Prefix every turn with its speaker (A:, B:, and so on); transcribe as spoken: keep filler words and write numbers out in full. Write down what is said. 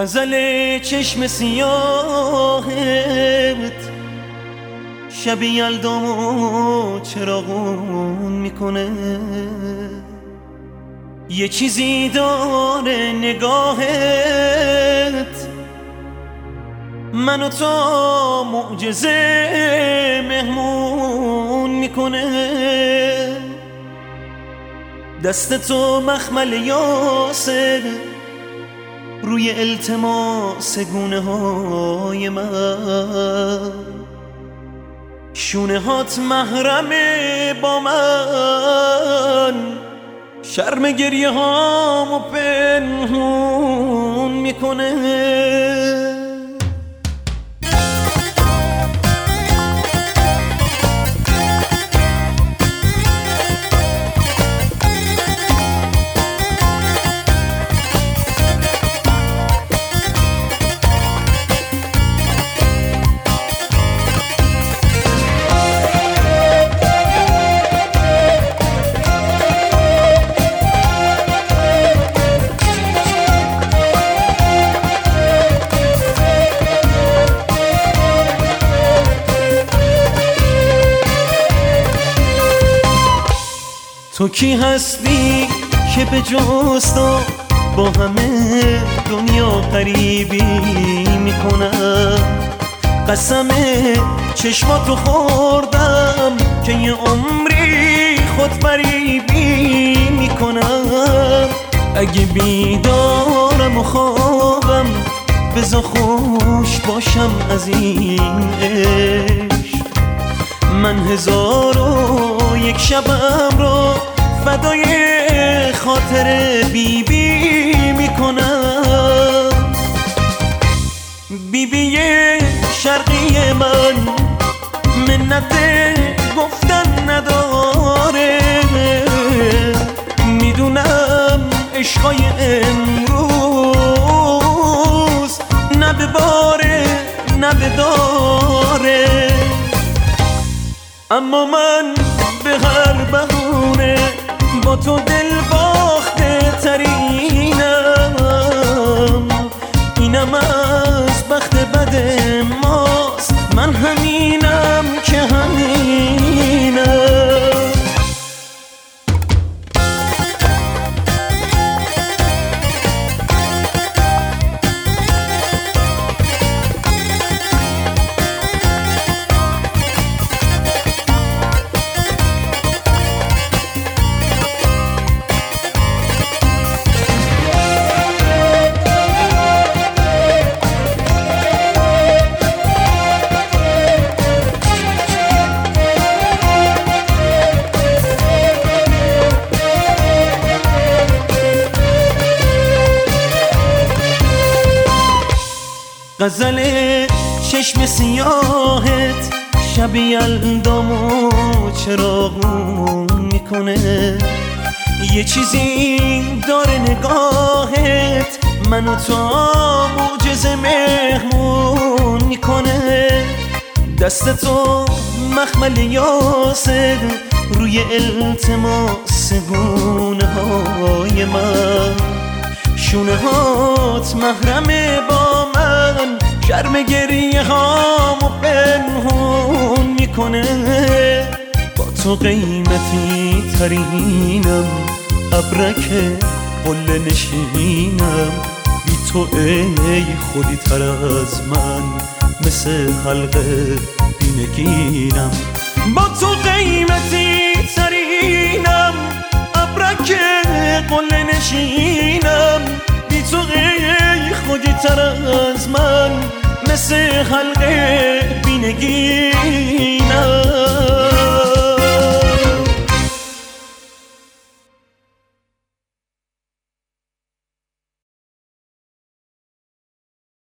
A: غزل چشم سیاهت شب یلدامو چراغون میکنه، یه چیزی داره نگاهت منو تا معجزه مهمون میکنه. دست تو مخمل یاسر روی التماس گونه های من، شونه هات محرمه با من، شرم گریه هامو پنهون میکنه. تو کی هستی که به جز تو با همه دنیا غریبی میکنم؟ قسم چشماتو خوردم که یه عمری خود فریبی میکنم. اگه بیدارم و خوابم بذار خوش باشم از این عشق، من هزار و یک شبم رو فدای خاطر بی بی میکنم. بی بی شرقی من منت گفتن نداره، میدونم عشقای امروز نه به باره نه به داره، اما من به هر بهونه با تو دل باخته ترینم. اینم از بخت بد ماست، من همینم که همینم. غزل چشم سیاهت شب یلدامو چراغون میکنه، یه چیزی داره نگاهت منو تا معجزه مهمون میکنه. دست تو مخمل یاسر روی التماس گونه های من، شونه هات محرمه با من، شرم گریه هامو پنهون میکنه. با تو قیمتی ترینم، ابرک قله نشینم، بی تو ای خودی تر از من مثل حلقه بینگینم. با تو قیمتی ترینم، ابرک قله نشینم، بی تو ای خودی تر از من مثل حلقه بینگینم.